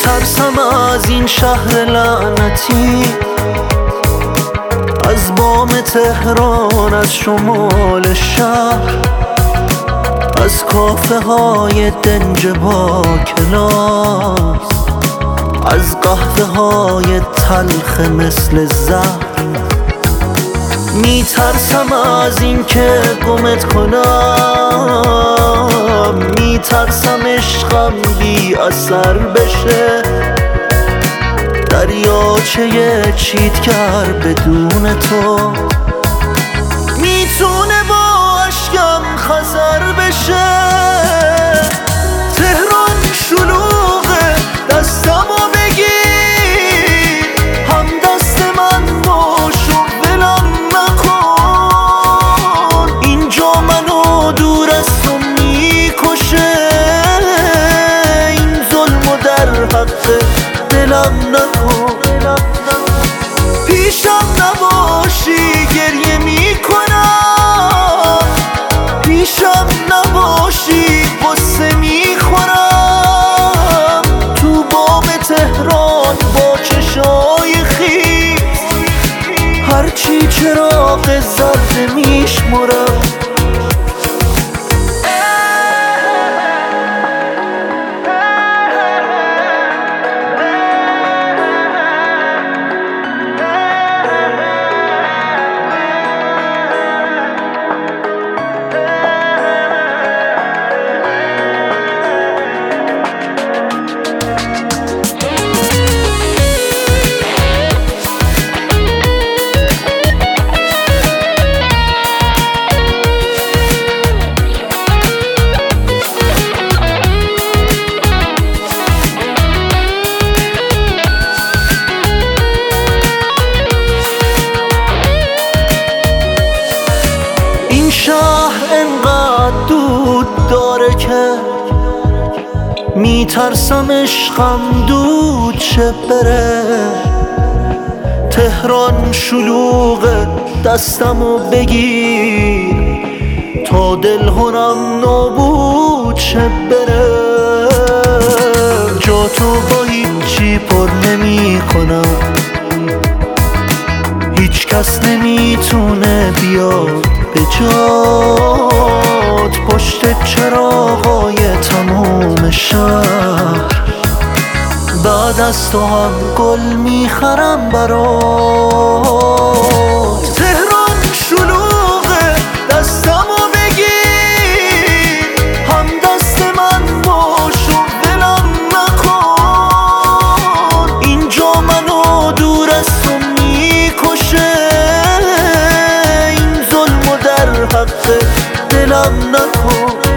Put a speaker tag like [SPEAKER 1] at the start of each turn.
[SPEAKER 1] میترسم از این شهر لعنتی، از بام تهران، از شمال شهر، از کافه های دنج با کلاس، از قهوه های تلخ مثل زهر. میترسم از این که گمت کنم، میترسم عشقم بی اثر بشه، دریاچه چیتگر بدون تو میتونه با اشکم خزر بشه. تهران شلوغه، دستمو بگیر، هم دست من باش و ولم نکن. اینجا منو دور از تو میکشه، این ظلمو در حق دلم نکن. پیشم نباشی گریه میکنم، پیشم نباشی غصه میخورم. تو بام تهران با چشای خیس، هرچی چراغ زرد میشمرم. شهر انقدر دود داره که میترسم عشقم دود شه بره. تهران شلوغه، دستمو بگیر تا دلهنم نابود شه بره. جا تو با هیچی پر نمی کنم، هیچ کس نمیتونه بیاد به جات. پشت چراغای تموم شهر، بعد از تو هم گل میخرم برات. تهران شلوغه، دستمو بگیر، هم دست من باش و ولم نکن. اینجا منو دور از تو میکشه، این ظلمو در حق دلم نکن.